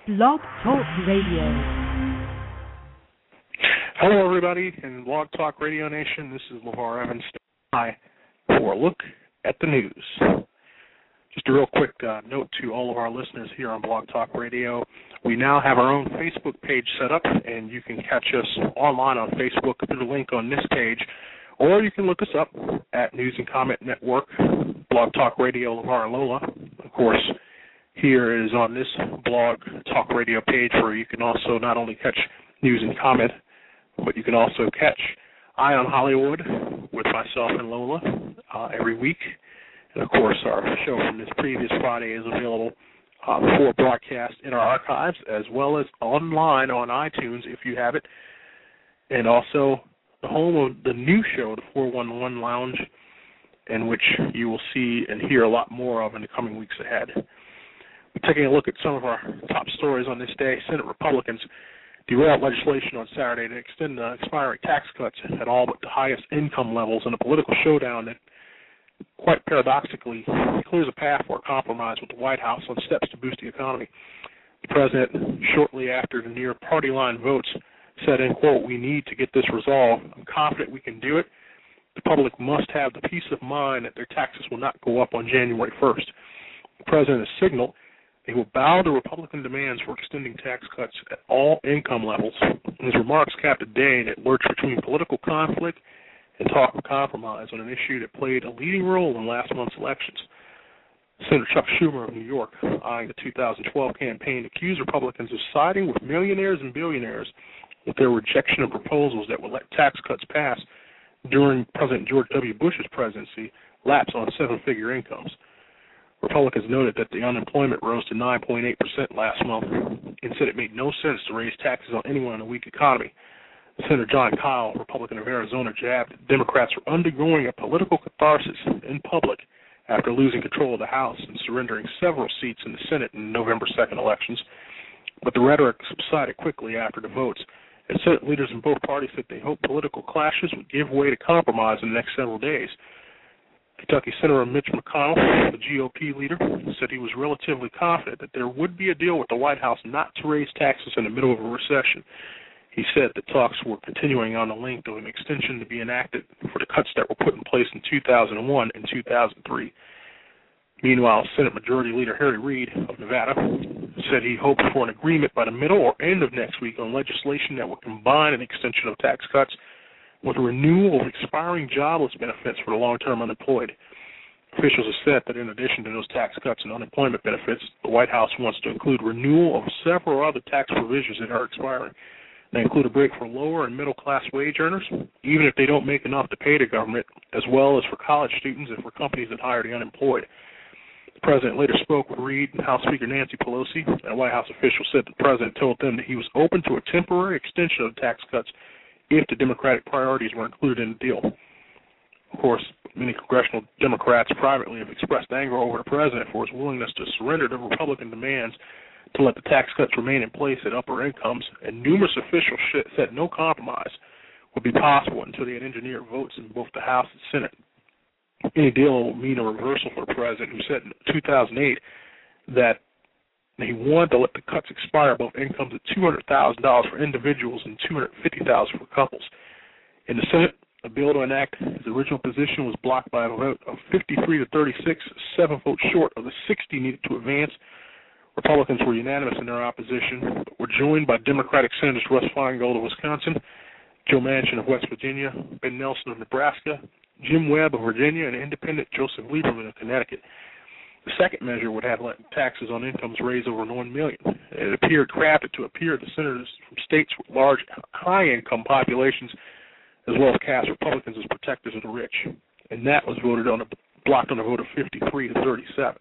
Blog Talk Radio. Hello, everybody, in Blog Talk Radio Nation. This is LeVar Evans. Hi, for a look at the news. Just a real quick note to all of our listeners here on Blog Talk Radio. We now have our own Facebook page set up, and you can catch us online on Facebook through the link on this page, or you can look us up at News and Comment Network, Blog Talk Radio, LeVar and Lola. Of course, here is on this Blog Talk Radio page where you can also not only catch News and Comment, but you can also catch Eye on Hollywood with myself and Lola every week. And, of course, our show from this previous Friday is available for broadcast in our archives as well as online on iTunes if you have it. And also the home of the new show, the 411 Lounge, in which you will see and hear a lot more of in the coming weeks ahead. We're taking a look at some of our top stories on this day. Senate Republicans derailed legislation on Saturday to extend the expiring tax cuts at all but the highest income levels in a political showdown that, quite paradoxically, clears a path for a compromise with the White House on steps to boost the economy. The president, shortly after the near party line votes, said, in quote, "We need to get this resolved. I'm confident we can do it. The public must have the peace of mind that their taxes will not go up on January 1st. The president has signaled he will bow to Republican demands for extending tax cuts at all income levels. His remarks capped a day that lurched between political conflict and talk of compromise on an issue that played a leading role in last month's elections. Senator Chuck Schumer of New York, eyeing the 2012 campaign, accused Republicans of siding with millionaires and billionaires with their rejection of proposals that would let tax cuts pass during President George W. Bush's presidency lapse on seven-figure incomes. Republicans noted that the unemployment rose to 9.8% last month and said it made no sense to raise taxes on anyone in a weak economy. Senator John Kyle, Republican of Arizona, jabbed that Democrats were undergoing a political catharsis in public after losing control of the House and surrendering several seats in the Senate in November 2nd elections. But the rhetoric subsided quickly after the votes, and Senate leaders in both parties said they hoped political clashes would give way to compromise in the next several days. Kentucky Senator Mitch McConnell, the GOP leader, said he was relatively confident that there would be a deal with the White House not to raise taxes in the middle of a recession. He said the talks were continuing on the length of an extension to be enacted for the cuts that were put in place in 2001 and 2003. Meanwhile, Senate Majority Leader Harry Reid of Nevada said he hoped for an agreement by the middle or end of next week on legislation that would combine an extension of tax cuts with a renewal of expiring jobless benefits for the long-term unemployed. Officials have said that in addition to those tax cuts and unemployment benefits, the White House wants to include renewal of several other tax provisions that are expiring. They include a break for lower and middle-class wage earners, even if they don't make enough to pay the government, as well as for college students and for companies that hire the unemployed. The president later spoke with Reid and House Speaker Nancy Pelosi, and a White House official said the president told them that he was open to a temporary extension of tax cuts if the Democratic priorities were included in the deal. Of course, many congressional Democrats privately have expressed anger over the president for his willingness to surrender to Republican demands to let the tax cuts remain in place at upper incomes, and numerous officials said no compromise would be possible until they had engineered votes in both the House and Senate. Any deal will mean a reversal for the president, who said in 2008 that he wanted to let the cuts expire above incomes at $200,000 for individuals and $250,000 for couples. In the Senate, a bill to enact his original position was blocked by a vote of 53 to 36, 7 votes short of the 60 needed to advance. Republicans were unanimous in their opposition, but were joined by Democratic Senators Russ Feingold of Wisconsin, Joe Manchin of West Virginia, Ben Nelson of Nebraska, Jim Webb of Virginia, and Independent Joseph Lieberman of Connecticut. The second measure would have let taxes on incomes raise over $1 million. It appeared crafted to appear to senators from states with large, high-income populations, as well as cast Republicans as protectors of the rich. And that was blocked on a vote of 53 to 37.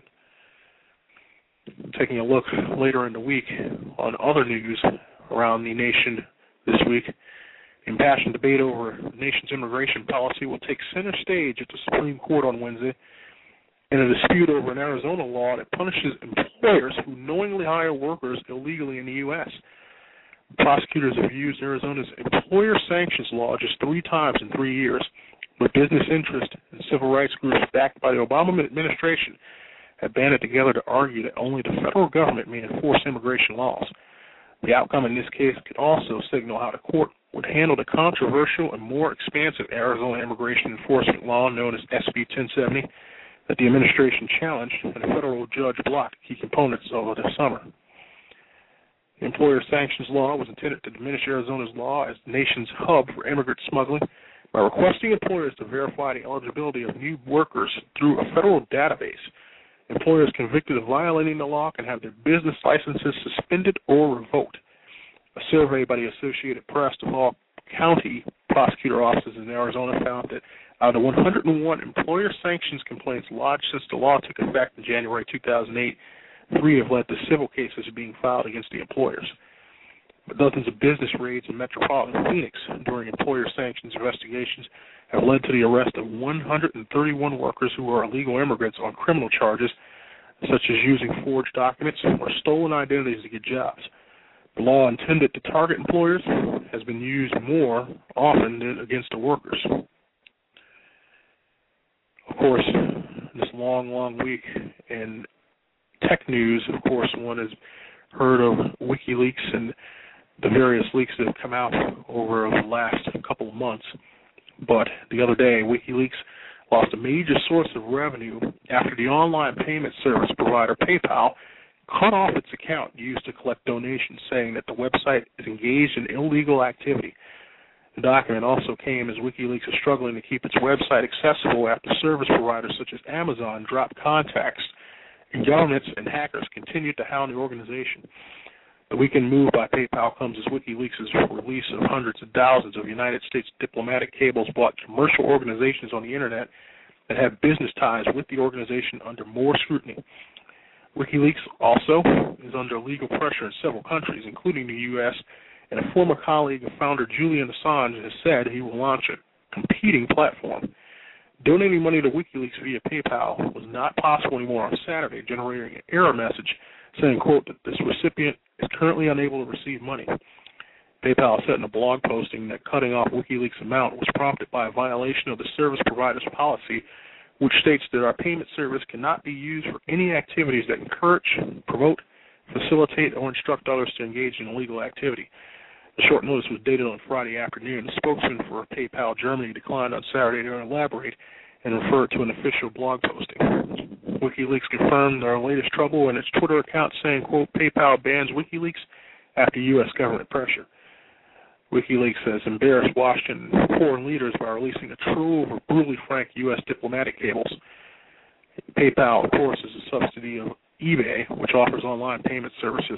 Taking a look later in the week on other news around the nation this week, impassioned debate over the nation's immigration policy will take center stage at the Supreme Court on Wednesday in a dispute over an Arizona law that punishes employers who knowingly hire workers illegally in the U.S. Prosecutors have used Arizona's employer sanctions law just 3 times in 3 years, but business interest and civil rights groups backed by the Obama administration have banded together to argue that only the federal government may enforce immigration laws. The outcome in this case could also signal how the court would handle the controversial and more expansive Arizona immigration enforcement law known as SB 1070 that the administration challenged and a federal judge blocked key components over the summer. The employer sanctions law was intended to diminish Arizona's law as the nation's hub for immigrant smuggling by requesting employers to verify the eligibility of new workers through a federal database. Employers convicted of violating the law can have their business licenses suspended or revoked. A survey by the Associated Press of all county prosecutor offices in Arizona found that out of the 101 employer sanctions complaints lodged since the law took effect in January 2008, 3 have led to civil cases being filed against the employers. But dozens of business raids in metropolitan Phoenix during employer sanctions investigations have led to the arrest of 131 workers who are illegal immigrants on criminal charges, such as using forged documents or stolen identities to get jobs. The law intended to target employers has been used more often than against the workers. Of course, this long week in tech news, of course, one has heard of WikiLeaks and the various leaks that have come out over the last couple of months. But the other day, WikiLeaks lost a major source of revenue after the online payment service provider PayPal cut off its account used to collect donations, saying that the website is engaged in illegal activity. The document also came as WikiLeaks is struggling to keep its website accessible after service providers such as Amazon dropped contacts, and governments and hackers continued to hound the organization. The weekend move by PayPal comes as WikiLeaks' release of hundreds of thousands of United States diplomatic cables brought commercial organizations on the Internet that have business ties with the organization under more scrutiny. WikiLeaks also is under legal pressure in several countries, including the U.S., and a former colleague of founder Julian Assange has said he will launch a competing platform. Donating money to WikiLeaks via PayPal was not possible anymore on Saturday, generating an error message saying, quote, that this recipient is currently unable to receive money. PayPal said in a blog posting that cutting off WikiLeaks' amount was prompted by a violation of the service provider's policy, which states that our payment service cannot be used for any activities that encourage, promote, facilitate, or instruct others to engage in illegal activity. The short notice was dated on Friday afternoon. The spokesman for PayPal Germany declined on Saturday to elaborate and referred to an official blog posting. WikiLeaks confirmed their latest trouble in its Twitter account, saying, quote, PayPal bans WikiLeaks after U.S. government pressure. WikiLeaks has embarrassed Washington foreign leaders by releasing a trove of brutally frank U.S. diplomatic cables. PayPal, of course, is a subsidy of eBay, which offers online payment services.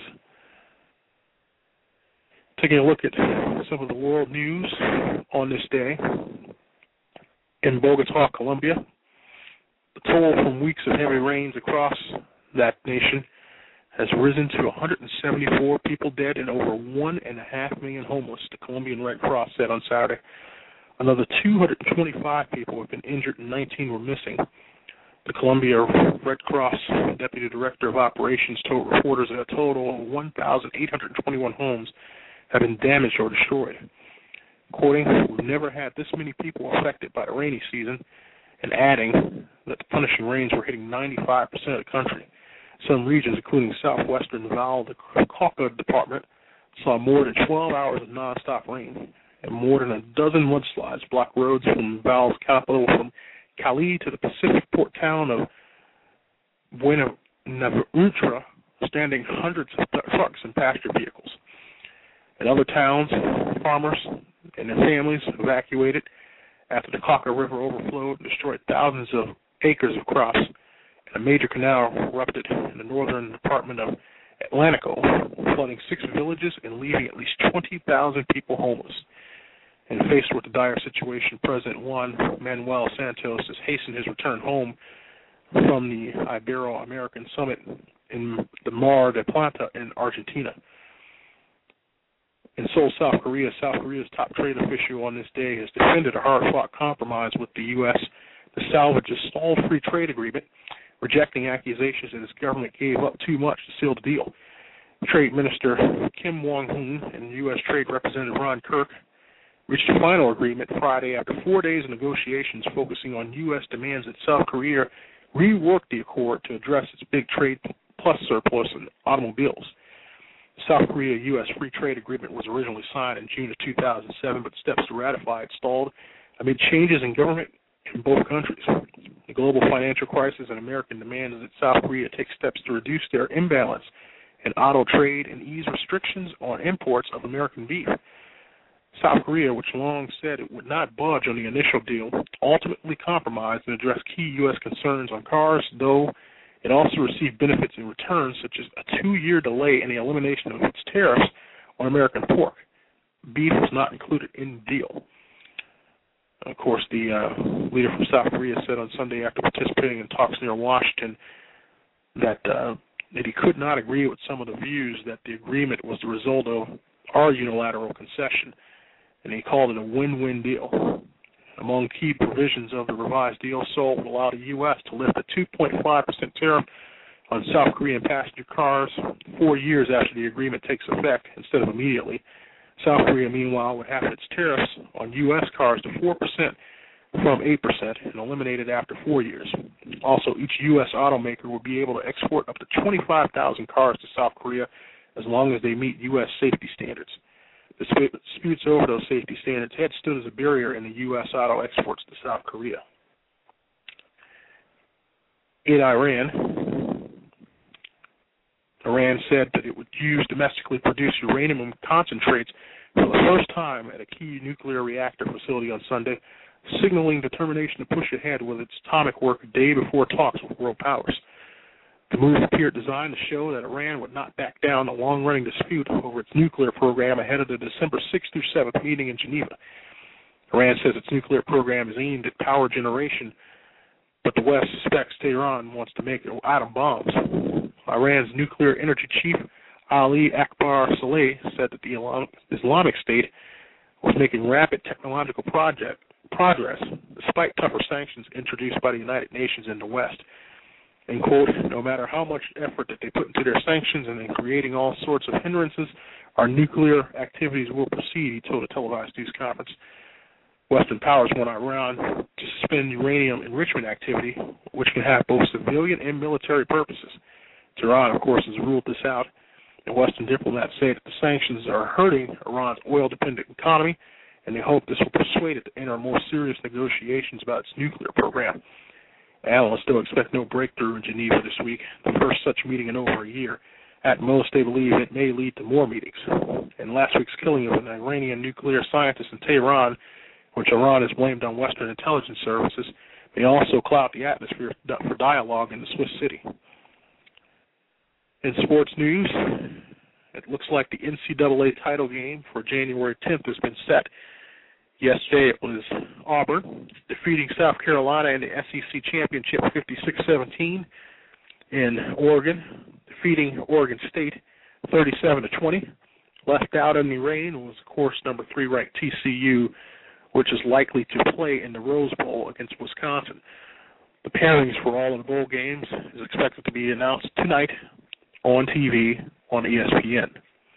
Taking a look at some of the world news on this day. In Bogota, Colombia, the toll from weeks of heavy rains across that nation has risen to 174 people dead and over 1.5 million homeless, the Colombian Red Cross said on Saturday. Another 225 people have been injured and 19 were missing. The Colombia Red Cross Deputy Director of Operations told reporters that a total of 1,821 homes have been damaged or destroyed. Quoting, we've never had this many people affected by the rainy season, and adding that the punishing rains were hitting 95% of the country. Some regions, including southwestern Valle de Cauca department, saw more than 12 hours of nonstop rain, and more than a dozen mudslides blocked roads from Valle's capital from Cali to the Pacific port town of Buenaventura, standing hundreds of trucks and pasture vehicles. In other towns, farmers and their families evacuated after the Cauca River overflowed and destroyed thousands of acres of crops, and a major canal erupted in the northern department of Atlantico, flooding 6 villages and leaving at least 20,000 people homeless. And faced with the dire situation, President Juan Manuel Santos has hastened his return home from the Ibero-American Summit in the Mar del Plata in Argentina. In Seoul, South Korea's top trade official on this day has defended a hard-fought compromise with the U.S. to salvage a stall-free trade agreement, rejecting accusations that his government gave up too much to seal the deal. Trade Minister Kim Wong-hoon and U.S. Trade Representative Ron Kirk reached a final agreement Friday after 4 days of negotiations focusing on U.S. demands that South Korea reworked the accord to address its big trade plus surplus in automobiles. The South Korea-U.S. Free Trade Agreement was originally signed in June of 2007, but steps to ratify it stalled amid changes in government in both countries. The global financial crisis and American demand is that South Korea take steps to reduce their imbalance in auto trade and ease restrictions on imports of American beef. South Korea, which long said it would not budge on the initial deal, ultimately compromised and addressed key U.S. concerns on cars, though it also received benefits in return, such as a 2-year delay in the elimination of its tariffs on American pork. Beef was not included in the deal. Of course, the leader from South Korea said on Sunday after participating in talks near Washington that he could not agree with some of the views that the agreement was the result of our unilateral concession, and he called it a win-win deal. Among key provisions of the revised deal, Seoul would allow the U.S. to lift a 2.5% tariff on South Korean passenger cars 4 years after the agreement takes effect instead of immediately. South Korea, meanwhile, would have its tariffs on U.S. cars to 4% from 8% and eliminated after 4 years. Also, each U.S. automaker would be able to export up to 25,000 cars to South Korea as long as they meet U.S. safety standards. Disputes over those safety standards had stood as a barrier in the U.S. auto exports to South Korea. In Iran said that it would use domestically produced uranium concentrates for the first time at a key nuclear reactor facility on Sunday, signaling determination to push ahead with its atomic work a day before talks with world powers. The move appeared designed to show that Iran would not back down the long-running dispute over its nuclear program ahead of the December 6th through 7th meeting in Geneva. Iran says its nuclear program is aimed at power generation, but the West suspects Tehran wants to make atom bombs. Iran's nuclear energy chief, Ali Akbar Saleh, said that the Islamic State was making rapid technological progress despite tougher sanctions introduced by the United Nations in the West. And, quote, no matter how much effort that they put into their sanctions and in creating all sorts of hindrances, our nuclear activities will proceed, he told a televised news conference. Western powers want Iran to suspend uranium enrichment activity, which can have both civilian and military purposes. Tehran, of course, has ruled this out, and Western diplomats say that the sanctions are hurting Iran's oil-dependent economy, and they hope this will persuade it to enter more serious negotiations about its nuclear program. Analysts still expect no breakthrough in Geneva this week, the first such meeting in over a year. At most, they believe it may lead to more meetings. And last week's killing of an Iranian nuclear scientist in Tehran, which Iran has blamed on Western intelligence services, may also cloud the atmosphere for dialogue in the Swiss city. In sports news, it looks like the NCAA title game for January 10th has been set. Yesterday it was Auburn defeating South Carolina in the SEC Championship 56-17. In Oregon, defeating Oregon State 37-20. Left out in the rain was, of course, number 3 ranked TCU, which is likely to play in the Rose Bowl against Wisconsin. The pairings for all of the bowl games is expected to be announced tonight on TV on ESPN.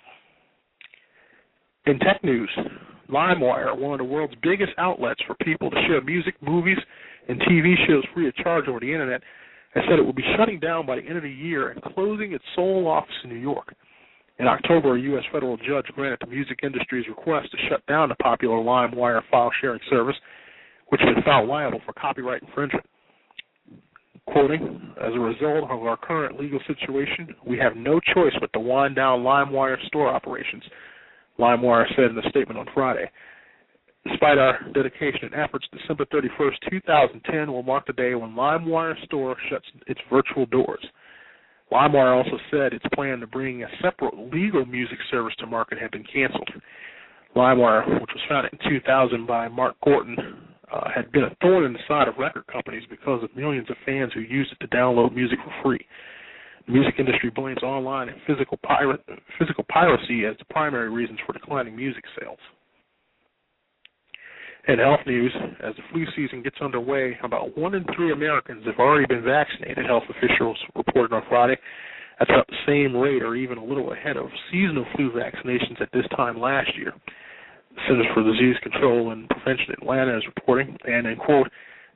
In tech news, LimeWire, one of the world's biggest outlets for people to share music, movies, and TV shows free of charge over the Internet, has said it will be shutting down by the end of the year and closing its sole office in New York. In October, a U.S. federal judge granted the music industry's request to shut down the popular LimeWire file-sharing service, which had been found liable for copyright infringement. Quoting, as a result of our current legal situation, we have no choice but to wind down LimeWire store operations, LimeWire said in a statement on Friday. Despite our dedication and efforts, December 31st, 2010 will mark the day when LimeWire store shuts its virtual doors. LimeWire also said its plan to bring a separate legal music service to market had been canceled. LimeWire, which was founded in 2000 by Mark Gorton, had been a thorn in the side of record companies because of millions of fans who used it to download music for free. The music industry blames online and physical piracy as the primary reasons for declining music sales. In health news, as the flu season gets underway, about 1 in 3 Americans have already been vaccinated, health officials reported on Friday. That's about the same rate or even a little ahead of seasonal flu vaccinations at this time last year. The Centers for Disease Control and Prevention in Atlanta is reporting, and in quote,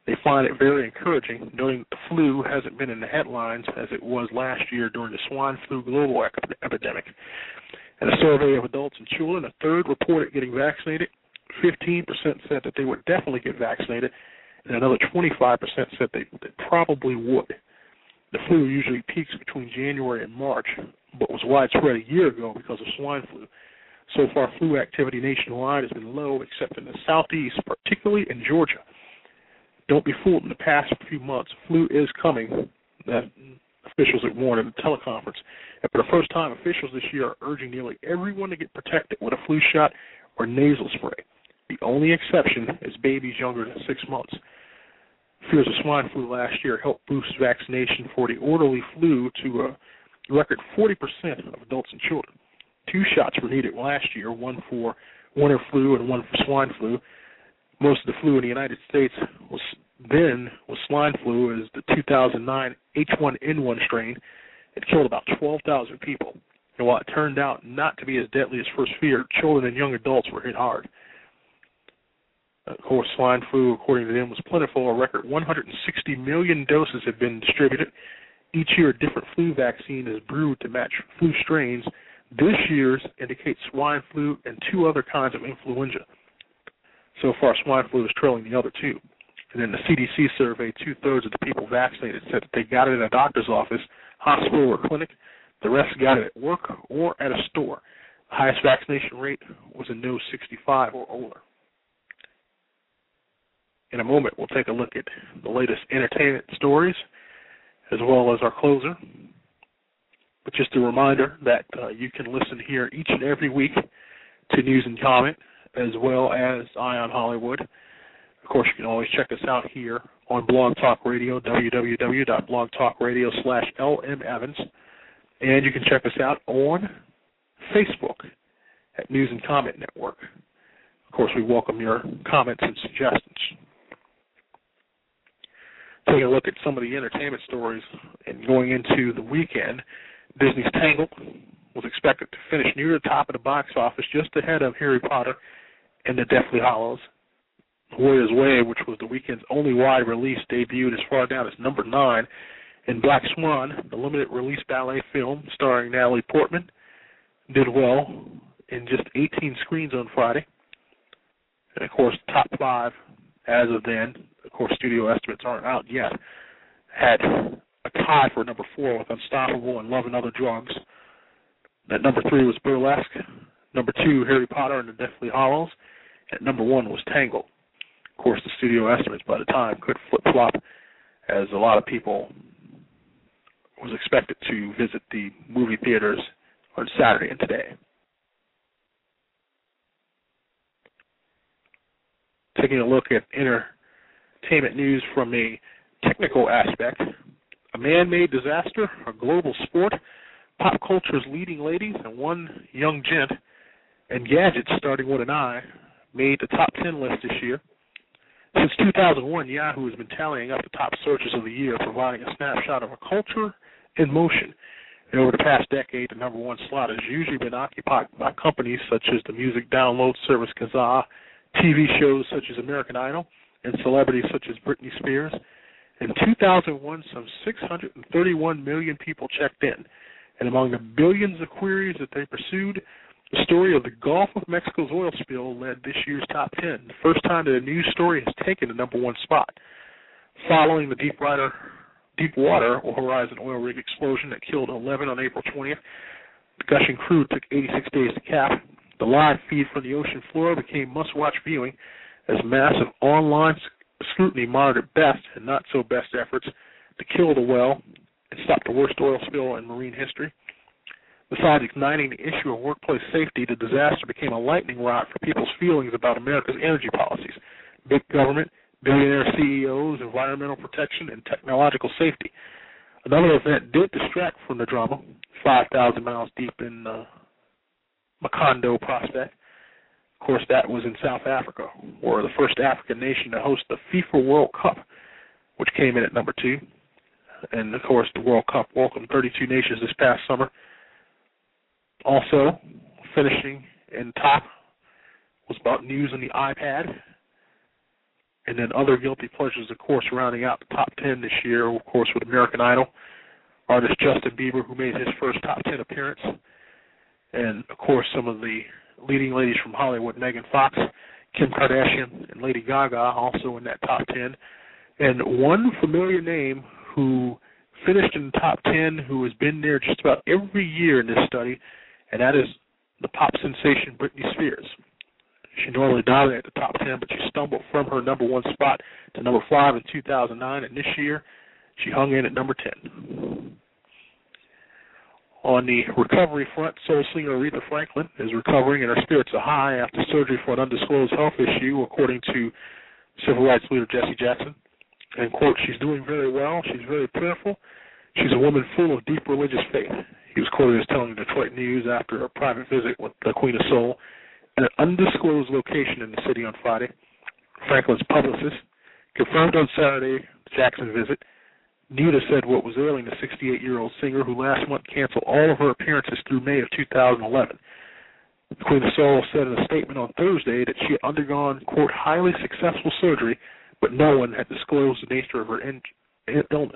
They find it very encouraging, noting that the flu hasn't been in the headlines as it was last year during the swine flu global epidemic. In a survey of adults and children, a third reported getting vaccinated, 15% said that they would definitely get vaccinated, and another 25% said they probably would. The flu usually peaks between January and March, but was widespread a year ago because of swine flu. So far, flu activity nationwide has been low, except in the southeast, particularly in Georgia. Don't be fooled. In the past few months, flu is coming, that officials had warned at a teleconference. And for the first time, officials this year are urging nearly everyone to get protected with a flu shot or nasal spray. The only exception is babies younger than 6 months. Fears of swine flu last year helped boost vaccination for the orderly flu to a record 40% of adults and children. 2 shots were needed last year, one for winter flu and one for swine flu. Most of the flu in the United States was swine flu, as the 2009 H1N1 strain. It killed about 12,000 people. And while it turned out not to be as deadly as first feared, children and young adults were hit hard. Of course, swine flu, according to them, was plentiful. A record 160 million doses have been distributed. Each year, a different flu vaccine is brewed to match flu strains. This year's indicates swine flu and 2 other kinds of influenza. So far, swine flu is trailing the other 2. And in the CDC survey, 2/3 of the people vaccinated said that they got it in a doctor's office, hospital, or clinic. The rest got it at work or at a store. The highest vaccination rate was in those 65 or older. In a moment, we'll take a look at the latest entertainment stories as well as our closer. But just a reminder that you can listen here each and every week to News and Comment as well as Eye on Hollywood. Of course, you can always check us out here on Blog Talk Radio, www.blogtalkradio.com/LMEvans. And you can check us out on Facebook at News and Comment Network. Of course, we welcome your comments and suggestions. Taking a look at some of the entertainment stories and going into the weekend, Disney's Tangled was expected to finish near the top of the box office, just ahead of Harry Potter and the Deathly Hallows. Warrior's Way, which was the weekend's only wide release, debuted as far down as number 9. And Black Swan, the limited release ballet film starring Natalie Portman, did well in just 18 screens on Friday. And, of course, top 5 as of then, of course, studio estimates aren't out yet, had a tie for number 4 with Unstoppable and Love and Other Drugs. At number 3 was Burlesque. Number 2, Harry Potter and the Deathly Hallows. At number 1 was Tangled. Of course, the studio estimates by the time could flip-flop, as a lot of people was expected to visit the movie theaters on Saturday and today. Taking a look at entertainment news from a technical aspect, a man-made disaster, a global sport, pop culture's leading ladies, and one young gent, and gadgets starting with an I, made the top 10 list this year. Since 2001, Yahoo has been tallying up the top searches of the year, providing a snapshot of a culture in motion. And over the past decade, the number 1 slot has usually been occupied by companies such as the music download service Kazaa, TV shows such as American Idol, and celebrities such as Britney Spears. In 2001, some 631 million people checked in. And among the billions of queries that they pursued, the story of the Gulf of Mexico's oil spill led this year's top 10, the first time that a news story has taken the number 1 spot. Following the Deepwater or Horizon oil rig explosion that killed 11 on April 20th, the gushing crude took 86 days to cap. The live feed from the ocean floor became must-watch viewing as massive online scrutiny monitored best and not-so-best efforts to kill the well and stop the worst oil spill in marine history. Besides igniting the issue of workplace safety, the disaster became a lightning rod for people's feelings about America's energy policies, big government, billionaire CEOs, environmental protection, and technological safety. Another event did distract from the drama, 5,000 miles deep in Macondo Prospect. Of course, that was in South Africa, or the first African nation to host the FIFA World Cup, which came in at number 2. And, of course, the World Cup welcomed 32 nations this past summer. Also, finishing in top was about news on the iPad. And then other guilty pleasures, of course, rounding out the top 10 this year, of course, with American Idol. Artist Justin Bieber, who made his first top 10 appearance. And, of course, some of the leading ladies from Hollywood, Megan Fox, Kim Kardashian, and Lady Gaga, also in that top 10. And one familiar name who finished in the top 10, who has been there just about every year in this study, and that is the pop sensation Britney Spears. She normally dominated the top 10, but she stumbled from her number 1 spot to number 5 in 2009, and this year she hung in at number 10. On the recovery front, soul singer Aretha Franklin is recovering and her spirits are high after surgery for an undisclosed health issue, according to civil rights leader Jesse Jackson. And, quote, she's doing very well, she's very prayerful, she's a woman full of deep religious faith. He was quoted as telling the Detroit News after a private visit with the Queen of Soul at an undisclosed location in the city on Friday. Franklin's publicist confirmed on Saturday the Jackson visit. Nita said what was ailing the 68-year-old singer who last month canceled all of her appearances through May of 2011. The Queen of Soul said in a statement on Thursday that she had undergone, quote, highly successful surgery, but no one had disclosed the nature of her illness.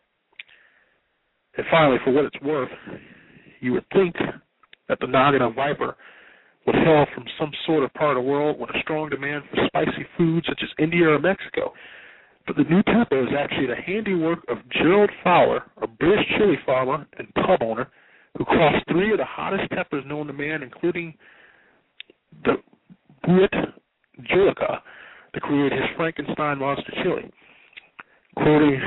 And finally, for what it's worth, you would think that the Nagana viper would hail from some sort of part of the world with a strong demand for spicy foods such as India or Mexico. But the new pepper is actually the handiwork of Gerald Fowler, a British chili farmer and pub owner, who crossed 3 of the hottest peppers known to man, including the Buet Julica, to create his Frankenstein monster chili. Quoting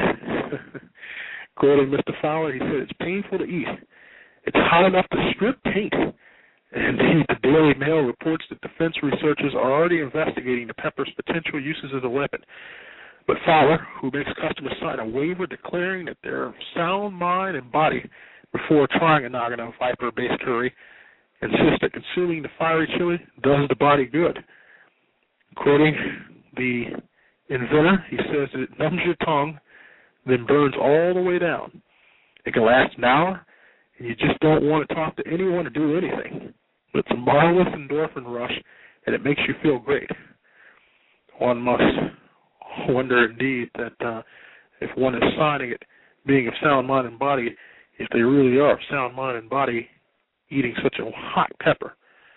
Mr. Fowler, he said, it's painful to eat. It's hot enough to strip paint. And indeed, the Daily Mail reports that defense researchers are already investigating the pepper's potential uses as a weapon. But Fowler, who makes customers sign a waiver declaring that they're of sound mind and body before trying a Nagana viper-based curry, insists that consuming the fiery chili does the body good. Quoting the inventor, he says that it numbs your tongue, then burns all the way down. It can last an hour, and you just don't want to talk to anyone or do anything. But it's a marvelous endorphin rush, and it makes you feel great. One must wonder indeed that if one is signing it, being of sound mind and body, if they really are of sound mind and body, eating such a hot pepper.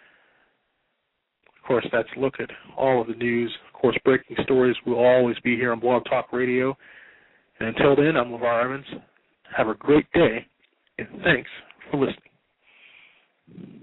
Of course, that's a look at all of the news. Of course, breaking stories will always be here on Blog Talk Radio. And until then, I'm LeVar Evans. Have a great day, and thanks for listening.